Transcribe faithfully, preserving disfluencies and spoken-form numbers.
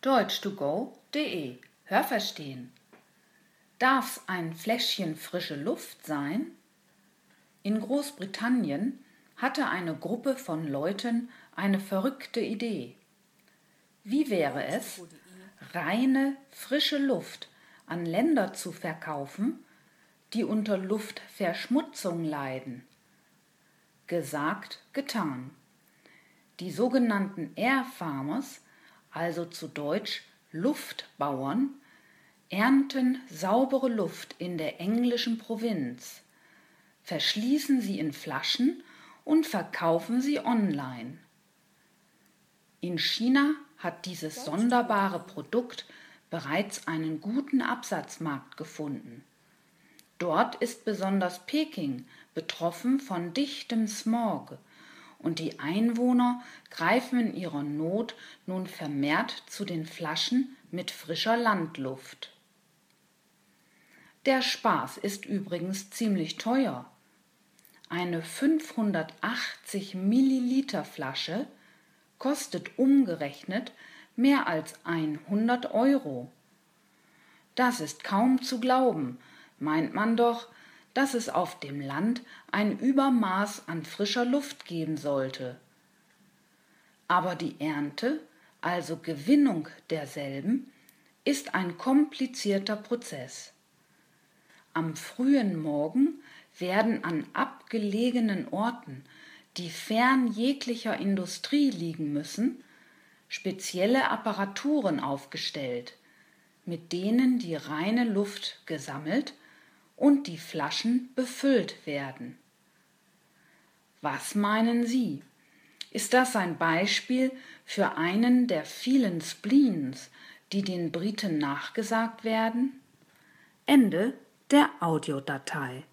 deutsch to go punkt de Hörverstehen. Darf's ein Fläschchen frische Luft sein? In Großbritannien hatte eine Gruppe von Leuten eine verrückte Idee. Wie wäre es, reine, frische Luft an Länder zu verkaufen, die unter Luftverschmutzung leiden? Gesagt, getan. Die sogenannten Air Farmers, also zu Deutsch Luftbauern, ernten saubere Luft in der englischen Provinz, verschließen sie in Flaschen und verkaufen sie online. In China hat dieses sonderbare Produkt bereits einen guten Absatzmarkt gefunden. Dort ist besonders Peking betroffen von dichtem Smog und die Einwohner greifen in ihrer Not nun vermehrt zu den Flaschen mit frischer Landluft. Der Spaß ist übrigens ziemlich teuer. Eine fünfhundertachtzig Milliliter Flasche kostet umgerechnet mehr als hundert Euro. Das ist kaum zu glauben, meint man doch, dass es auf dem Land ein Übermaß an frischer Luft geben sollte. Aber die Ernte, also Gewinnung derselben, ist ein komplizierter Prozess. Am frühen Morgen werden an abgelegenen Orten, die fern jeglicher Industrie liegen müssen, spezielle Apparaturen aufgestellt, mit denen die reine Luft gesammelt und die Flaschen befüllt werden. Was meinen Sie? Ist das ein Beispiel für einen der vielen Spleens, die den Briten nachgesagt werden? Ende der Audiodatei.